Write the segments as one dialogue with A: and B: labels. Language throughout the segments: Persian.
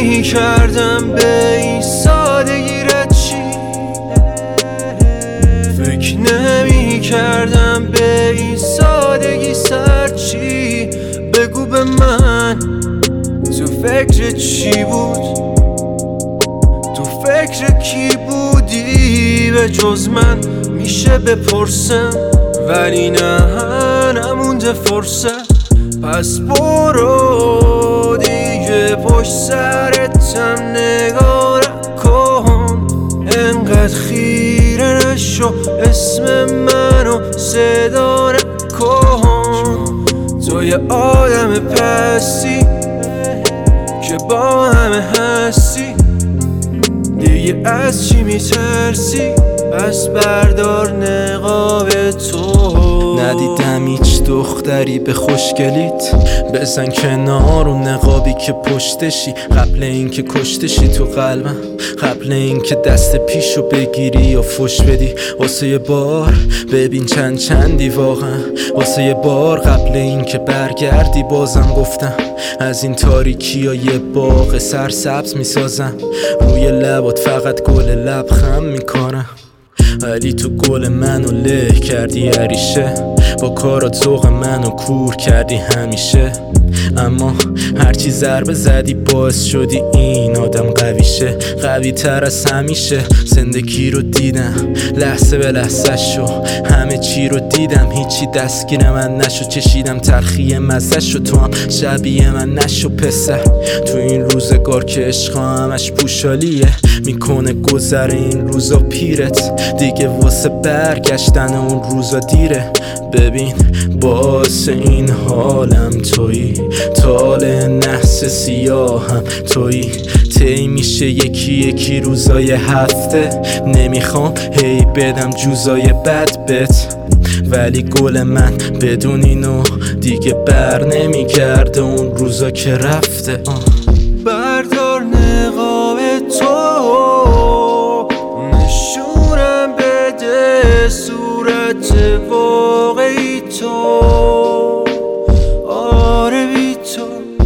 A: نمی کردم به این سادگی رد چی، فکر نمی کردم به این سادگی سرچی. بگو به من تو فکر چی بود، تو فکر کی بودی به جز من؟ میشه بپرسم ولی نه نمونده فرصت. پس برو دیگه پشت سرتم نگاه نکن، انقدر خیره نشو اسم منو صدا نکن. تو یه آدم پستی که با همه هستی، دیگه از چی میترسی؟ پس بردار نقاب تو.
B: ندیدم هیچ دختری به خوشگلیت، بزن کنار و نقابی که پشتشی. قبل اینکه کشتشی تو قلبم، قبل اینکه دست پیشو بگیری یا فش بدی. واسه یه بار ببین چندی واقعا، واسه یه بار قبل اینکه برگردی بازم گفتم از این تاریکی ها یه باغ سرسبز میسازم. روی لبات فقط گل لبخند میکنم، ولی تو گل منو له کردی عریشه. با کارات ذوق منو کور کردی همیشه. اما هرچی ضربه زدی باعث شدی این آدم قوی شه، قوی تر از همیشه. زندگی رو دیدم لحظه به لحظه شو، همه چی رو دیدم هیچی دستگیر من نشو. چشیدم تلخی مزه شو، تو هم شبیه من نشو پسر. تو این روزگار که عشق همش پوشالیه، میکنه گذر این روزا پیرت. دیگه واسه برگشتن اون روزا دیره. ببین باعث این حالم تویی، تال نحس سیاهم تویی. طی میشه یکی روزای هفته، نمیخوام هی بدم جوزای بد بت. ولی گل من بدون اینو دیگه بر نمیگرده اون روزا که رفته.
A: بردار نقاب تو، نشونم بده صورت واقعی تو. آره بی تو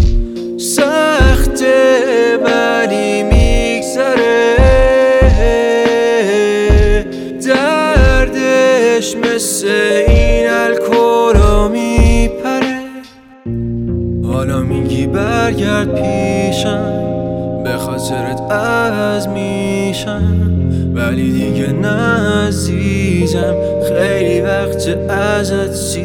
A: سخته ولی میگذره، دردش مثل این الکلا میپره. حالا میگی برگرد پیشم، به خاطرت عوض میشم، ولی دیگه نه عزیزم، خیلی وقت ازت